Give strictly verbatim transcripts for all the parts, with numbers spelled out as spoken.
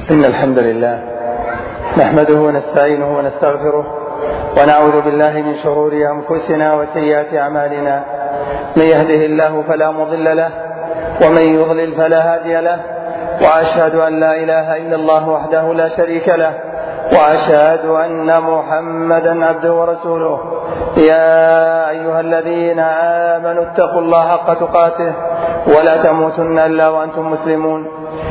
إن الحمد لله نحمده ونستعينه ونستغفره ونعوذ بالله من شرور أنفسنا وسيئات أعمالنا. من يهده الله فلا مضل له ومن يضلل فلا هادي له، وأشهد أن لا إله إلا الله وحده لا شريك له، وأشهد أن محمدا عبده ورسوله. يا أيها الذين آمنوا اتقوا الله حق تقاته ولا تموتن إلا وأنتم مسلمون.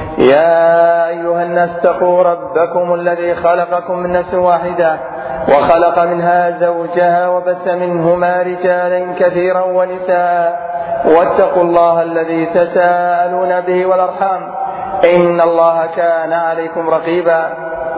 يا أيها الناس اتقوا ربكم الذي خلقكم من نفس واحدة وخلق منها زوجها وبث منهما رجالا كثيرا ونساء، واتقوا الله الذي تساءلون به والأرحام إن الله كان عليكم رقيبا.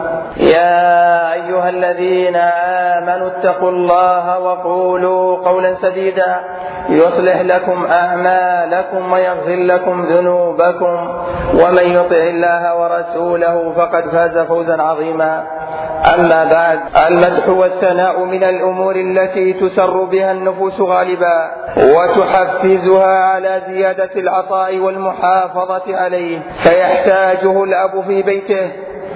يا أيها الذين آمنوا اتقوا الله وقولوا قولا سديدا يصلح لكم أعمالكم ويغفر لكم ذنوبكم، ومن يطع الله ورسوله فقد فاز فوزا عظيما. أما بعد، المدح والثناء من الأمور التي تسر بها النفوس غالبا وتحفزها على زيادة العطاء والمحافظة عليه، فيحتاجه الأب في بيته،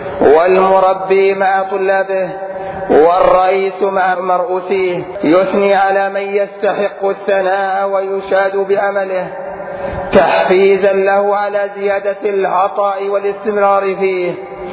والمربي مع طلابه، والرئيس مع مرؤوسيه، يثني على من يستحق الثناء ويشاد بعمله تحفيزا له على زيادة العطاء والاستمرار فيه،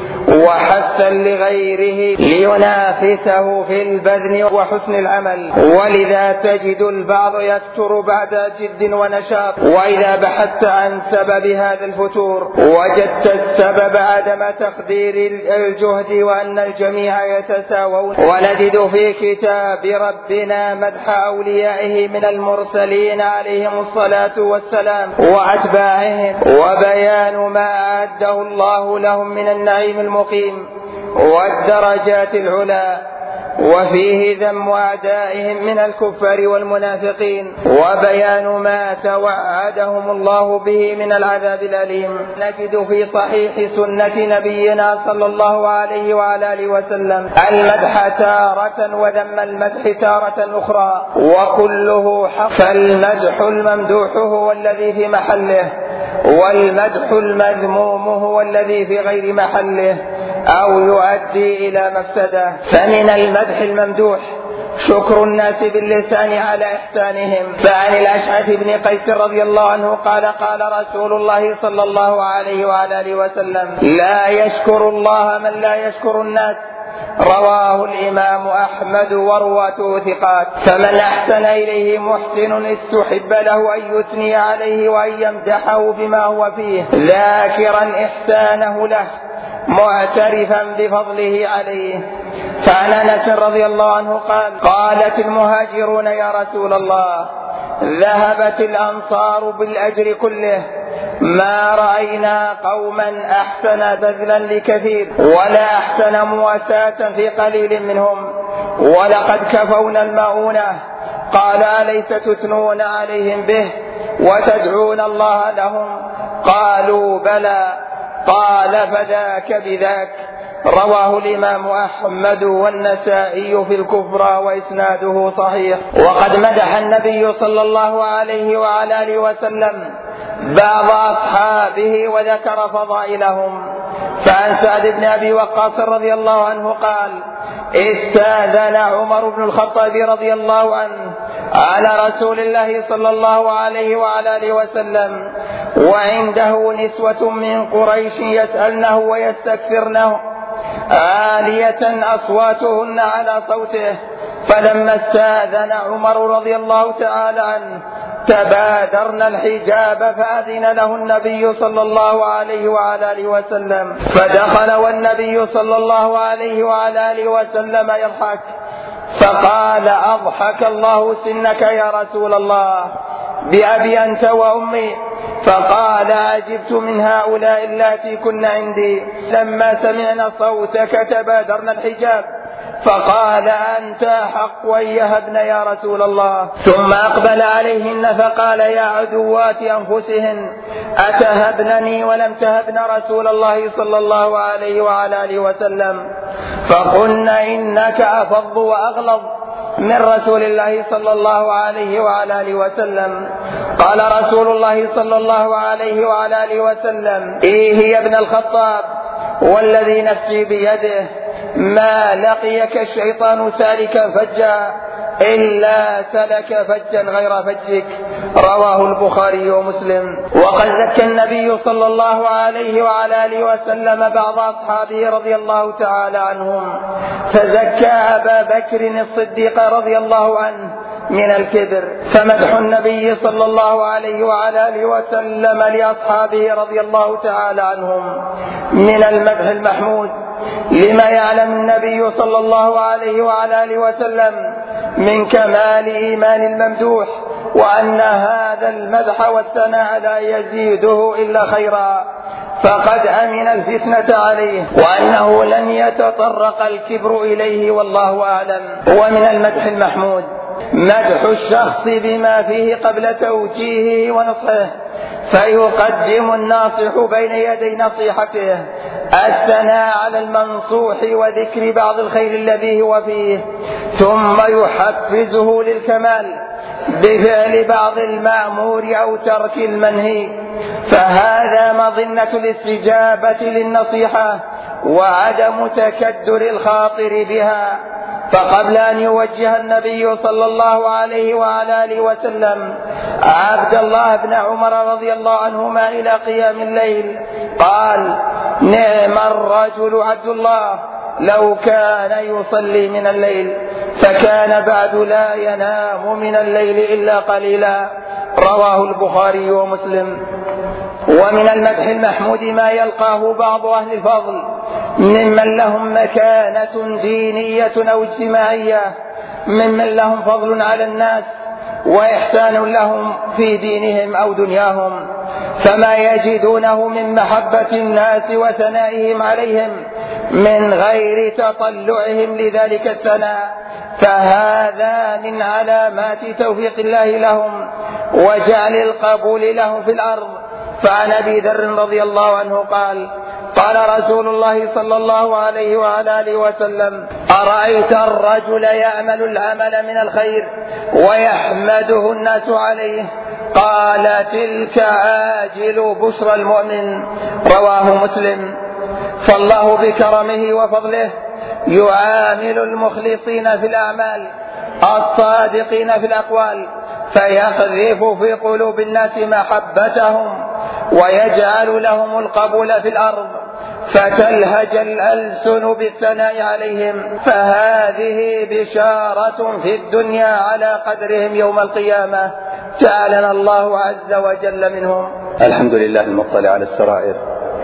وحثا لغيره لينافسه في البذل وحسن العمل. ولذا تجد البعض يفتر بعد جد ونشاط، وإذا بحثت عن سبب هذا الفتور وجدت السبب عدم تقدير الجهد وأن الجميع يتساوون. ونجد في كتاب ربنا مدح أوليائه من المرسلين عليهم الصلاة والسلام وأتباعهم، وبيان ما أعده الله لهم من النعيم المقيم والدرجات العلى، وفيه ذم أعدائهم من الكفار والمنافقين، وبيان ما توعدهم الله به من العذاب الأليم. نجد في صحيح سنة نبينا صلى الله عليه وعلى آله وسلم المدح تارة وذم المدح تارة أخرى، وكله حق. فالمدح الممدوح هو الذي في محله، والمدح المذموم هو الذي في غير محله أو يؤدي إلى مفسدة. فمن المدح الممدوح شكر الناس باللسان على إحسانهم. فعن الأشعث بن قيس رضي الله عنه قال قال رسول الله صلى الله عليه وعلى آله وسلم: لا يشكر الله من لا يشكر الناس. رواه الإمام أحمد ورواته ثقات. فمن أحسن إليه محسن استحب له أن يثني عليه وأن يمدحه بما هو فيه، ذاكرا إحسانه له معترفا بفضله عليه. فعن أنس رضي الله عنه قال: قالت المهاجرون: يا رسول الله، ذهبت الأنصار بالأجر كله، ما رأينا قوما أحسن بذلا لكثير ولا أحسن مواساة في قليل منهم، ولقد كفونا المؤونة. قال: أليس تثنون عليهم به وتدعون الله لهم؟ قالوا: بلى. قال: فذاك بذاك. رواه الإمام أحمد والنسائي في الكفر وإسناده صحيح. وقد مدح النبي صلى الله عليه وعلى آله وسلم بعض أصحابه وذكر فضائلهم. فعن سعد بن أبي وقاص رضي الله عنه قال: استاذن عمر بن الخطاب رضي الله عنه على رسول الله صلى الله عليه وعلى آله وسلم، وعنده نسوة من قريش يسألنه ويستكثرنه عالية أصواتهن على صوته. فلما استاذن عمر رضي الله تعالى عنه تبادرن الحجاب، فأذن له النبي صلى الله عليه وعلى آله وسلم، فدخل والنبي صلى الله عليه وعلى آله وسلم يضحك، فقال: أضحك الله سنك يا رسول الله، بأبي أنت وأمي. فقال: عجبت من هؤلاء اللاتي كن عندي، لما سمعنا صوتك تبادرنا الحجاب. فقال: أنت أحق أن يهبن يا رسول الله. ثم أقبل عليهن فقال: يا عدوات أنفسهن، أتهبنني ولم تهبن رسول الله صلى الله عليه وعلى آله وسلم؟ فقلنا: إنك أفض وأغلظ من رسول الله صلى الله عليه وعلى آله وسلم. قال رسول الله صلى الله عليه وعلى آله وسلم: إيه يا ابن الخطاب، والذي نفسي بيده ما لقيك الشيطان سالكا فجا إلا سلك فجا غير فجك. رواه البخاري ومسلم. وقد زكى النبي صلى الله عليه وعلى آله وسلم بعض أصحابه رضي الله تعالى عنهم، فزكى أبا بكر الصديق رضي الله عنه من الكبر. فمدح النبي صلى الله عليه وعلى آله وسلم لأصحابه رضي الله تعالى عنهم من المدح المحمود، لما يعلم النبي صلى الله عليه وعلى آله وسلم من كمال إيمان الممدوح، وأن هذا المدح والثناء لا يزيده إلا خيرا، فقد أمن الفتنة عليه، وأنه لن يتطرق الكبر إليه والله أعلم. ومن المدح المحمود مدح الشخص بما فيه قبل توجيهه ونصحه، فيقدم الناصح بين يدي نصيحته الثناء على المنصوح وذكر بعض الخير الذي هو فيه، ثم يحفزه للكمال بفعل بعض المأمور أو ترك المنهي، فهذا مظنة الاستجابة للنصيحة وعدم تكدر الخاطر بها. فقبل أن يوجه النبي صلى الله عليه وعلى آله وسلم عبد الله بن عمر رضي الله عنهما إلى قيام الليل قال: نعم الرجل عبد الله لو كان يصلي من الليل، فكان بعد لا ينام من الليل إلا قليلا. رواه البخاري ومسلم. ومن المدح المحمود ما يلقاه بعض أهل الفضل ممن لهم مكانة دينية أو اجتماعية، ممن لهم فضل على الناس وإحسان لهم في دينهم أو دنياهم، فما يجدونه من محبة الناس وثنائهم عليهم من غير تطلعهم لذلك الثناء، فهذا من علامات توفيق الله لهم وجعل القبول لهم في الأرض. فعن أبي ذر رضي الله عنه قال: قال رسول الله صلى الله عليه وعلى آله وسلم: أرأيت الرجل يعمل العمل من الخير ويحمده الناس عليه؟ قال: تلك عاجل بشرى المؤمن. رواه مسلم. فالله بكرمه وفضله يعامل المخلصين في الأعمال الصادقين في الأقوال، فيقذف في قلوب الناس محبتهم ويجعل لهم القبول في الأرض، فتلهج الألسن بالثناء عليهم، فهذه بشارة في الدنيا على قدرهم يوم القيامة. جعلنا الله عز وجل منهم. الحمد لله المطلع على السرائر،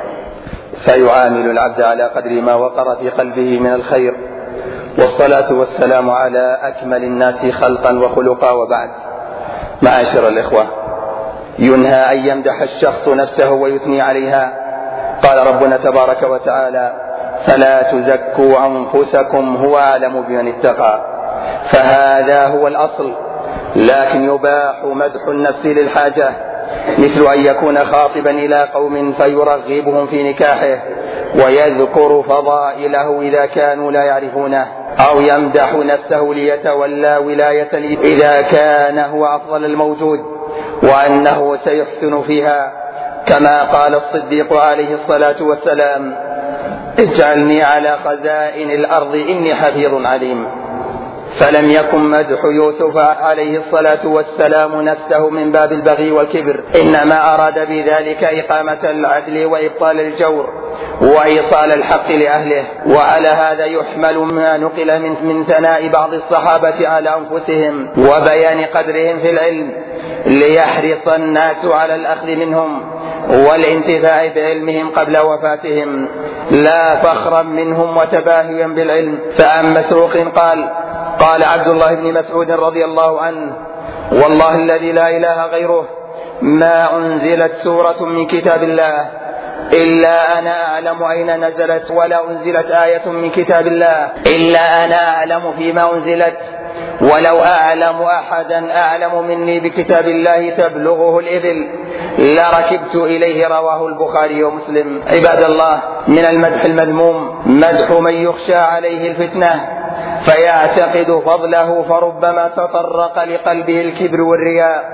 فيعامل العبد على قدر ما وقر في قلبه من الخير، والصلاة والسلام على أكمل الناس خلقا وخلقا. وبعد، معاشر الإخوة، ينهى أن يمدح الشخص نفسه ويثني عليها. قال ربنا تبارك وتعالى: فلا تزكوا أنفسكم هو أعلم بمن اتقى. فهذا هو الأصل، لكن يباح مدح النفس للحاجة، مثل أن يكون خاطبا إلى قوم فيرغبهم في نكاحه ويذكر فضائله إذا كانوا لا يعرفونه، أو يمدح نفسه ليتولى ولاية إذا كان هو أفضل الموجود وأنه سيحسن فيها، كما قال الصديق عليه الصلاة والسلام: اجعلني على خزائن الأرض إني حفيظ عليم. فلم يكن مدح يوسف عليه الصلاة والسلام نفسه من باب البغي والكبر، إنما أراد بذلك إقامة العدل وإبطال الجور وإيصال الحق لأهله. وعلى هذا يحمل ما نقل من, من ثناء بعض الصحابة على أنفسهم وبيان قدرهم في العلم، ليحرص الناس على الأخذ منهم والانتفاع بعلمهم قبل وفاتهم، لا فخرا منهم وتباهيا بالعلم. فعن مسروق قال: قال عبد الله بن مسعود رضي الله عنه: والله الذي لا إله غيره ما أنزلت سورة من كتاب الله إلا أنا أعلم أين نزلت، ولا أنزلت آية من كتاب الله إلا أنا أعلم فيما أنزلت، ولو أعلم أحدا أعلم مني بكتاب الله تبلغه الإبل لركبت إليه. رواه البخاري ومسلم. عباد الله، من المدح المذموم مدح من يخشى عليه الفتنة فيعتقد فضله، فربما تطرق لقلبه الكبر والرياء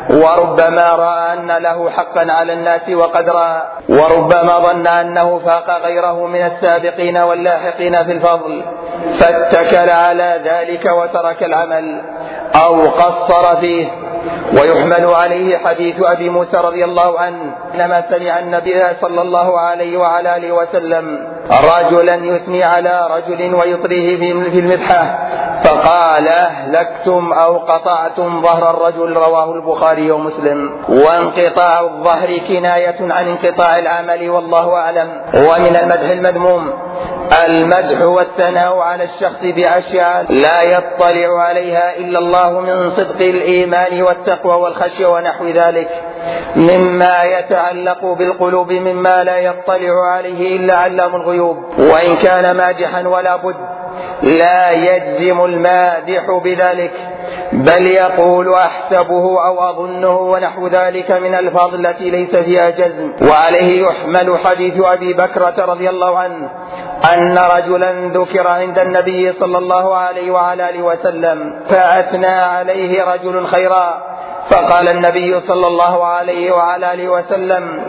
وربما رأى أن له حقا على الناس وقدرا، وربما ظن أنه فاق غيره من السابقين واللاحقين في الفضل فاتكل على ذلك وترك العمل أو قصر فيه. ويحمل عليه حديث أبي موسى رضي الله عنه لما سمع النبي صلى الله عليه وعلى آله وسلم رجلا يثني على رجل ويطريه في المدحة فقال أهلكتم أو قطعتم ظهر الرجل، رواه البخاري ومسلم. وانقطاع الظهر كناية عن انقطاع العمل والله أعلم. ومن المدح المذموم المدح والثناء على الشخص بأشياء لا يطلع عليها إلا الله من صدق الإيمان والتقوى والخشية ونحو ذلك مما يتعلق بالقلوب مما لا يطلع عليه إلا علام الغيوب. وإن كان مادحا ولا بد لا يجزم المادح بذلك، بل يقول أحسبه أو أظنه ونحو ذلك من الألفاظ التي ليس فيها جزم. وعليه يحمل حديث أبي بكرة رضي الله عنه أن رجلا ذكر عند النبي صلى الله عليه وعلى آله وسلم فأثنى عليه رجل خيرا، فقال النبي صلى الله عليه وعلى آله وسلم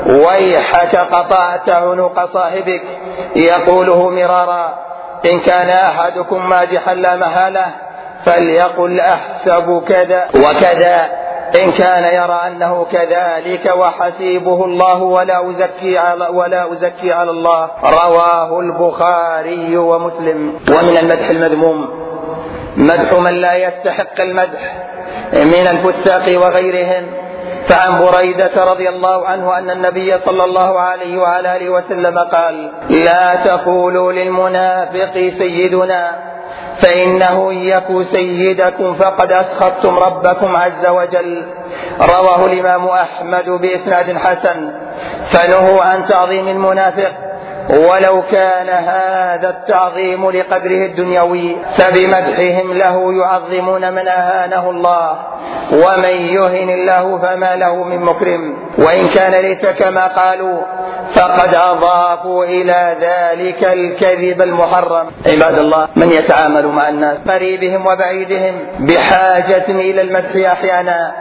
ويحك قطعت عنق صاحبك، يقوله مرارا. إن كان أحدكم مادحا لا محالة فليقل أحسب كذا وكذا إن كان يرى أنه كذلك وحسيبه الله ولا أزكي على, ولا أزكي على الله، رواه البخاري ومسلم. ومن المدح المذموم مدح من لا يستحق المدح من الفساق وغيرهم. فعن بريدة رضي الله عنه أن النبي صلى الله عليه وعلى آله وسلم قال لا تقولوا للمنافق سيدنا فإنه يك سيدكم فقد أسخطتم ربكم عز وجل، رواه الإمام أحمد بإسناد حسن. فنهوا عن تعظيم المنافق ولو كان هذا التعظيم لقدره الدنيوي، فبمدحهم له يعظمون من أهانه الله، ومن يهن الله فما له من مكرم. وإن كان ليس كما قالوا فقد أضافوا إلى ذلك الكذب المحرم. عباد الله، من يتعامل مع الناس قريبهم وبعيدهم بحاجة إلى المدح أحيانا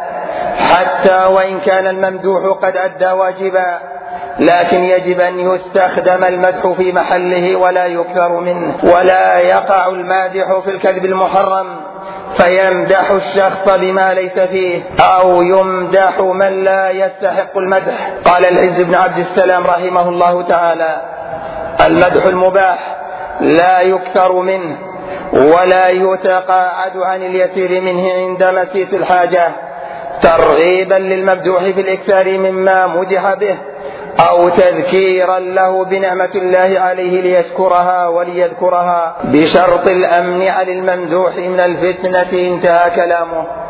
حتى وإن كان الممدوح قد أدى واجبا، لكن يجب أن يستخدم المدح في محله ولا يكثر منه، ولا يقع المادح في الكذب المحرم فيمدح الشخص بما ليس فيه أو يمدح من لا يستحق المدح. قال العز بن عبد السلام رحمه الله تعالى المدح المباح لا يكثر منه ولا يتقاعد عن اليسير منه عند مسيس الحاجة، ترغيبا للممدوح في الإكثار مما مدح به أو تذكيرا له بنعمة الله عليه ليشكرها وليذكرها بشرط الأمن عن الممدوح من الفتنة. انتهى كلامه.